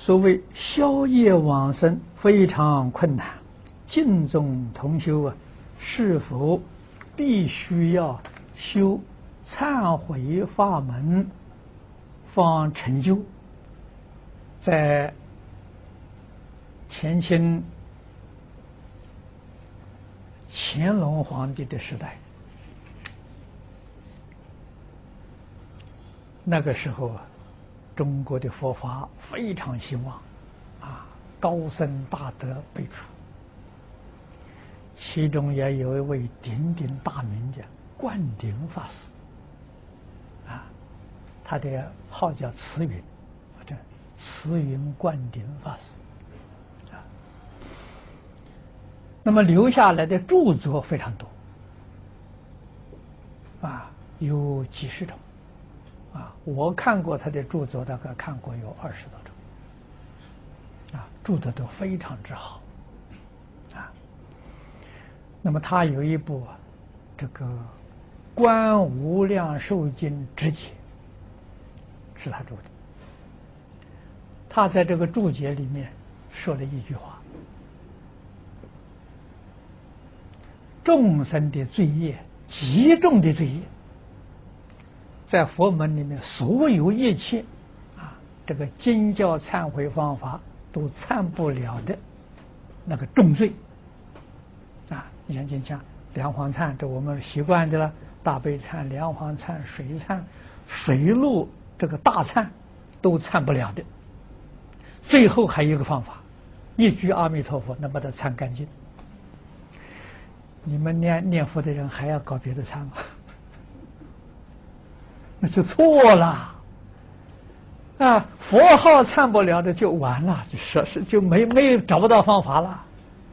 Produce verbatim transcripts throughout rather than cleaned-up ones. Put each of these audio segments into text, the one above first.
所谓宵夜往生非常困难，敬重同修啊，是否必须要修忏悔法门方成就？在前清乾隆皇帝的时代，那个时候啊，中国的佛法非常兴旺，啊，高僧大德辈出，其中也有一位鼎鼎大名的灌顶法师，啊，他的号叫慈云，这慈云灌顶法师，啊，那么留下来的著作非常多，啊，有几十种。啊，我看过他的著作，大概看过有二十多种，啊，著的都非常之好，啊。那么他有一部啊，这个《观无量寿经直解》，是他著的。他在这个注解里面说了一句话：众生的罪业，极重的罪业。在佛门里面，所有一切啊，这个经教忏悔方法都忏不了的那个重罪啊！你像经讲梁皇忏，这我们习惯的了，大悲忏、梁皇忏、水忏、水陆这个大忏都忏不了的。最后还有一个方法，一句阿弥陀佛能把它忏干净。你们念念佛的人还要搞别的忏吗？那就错了，啊！佛号忏不了的就完了，就是是就没没找不到方法了，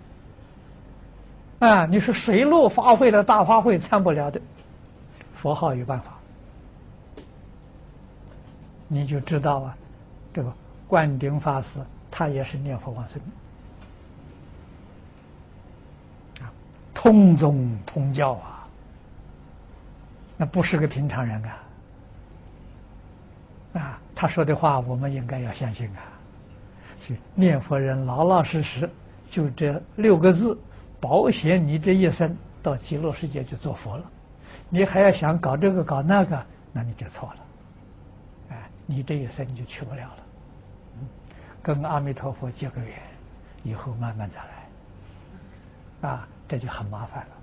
啊！你说水陆法会的大法会忏不了的，佛号有办法，你就知道啊，这个灌顶法师他也是念佛往生，啊，通宗通教啊，那不是个平常人啊。啊，他说的话我们应该要相信啊！所以念佛人老老实实，就这六个字，保险你这一生到极乐世界就做佛了。你还要想搞这个搞那个，那你就错了。哎，你这一生就去不了了。嗯，跟阿弥陀佛结个缘，以后慢慢再来。啊，这就很麻烦了。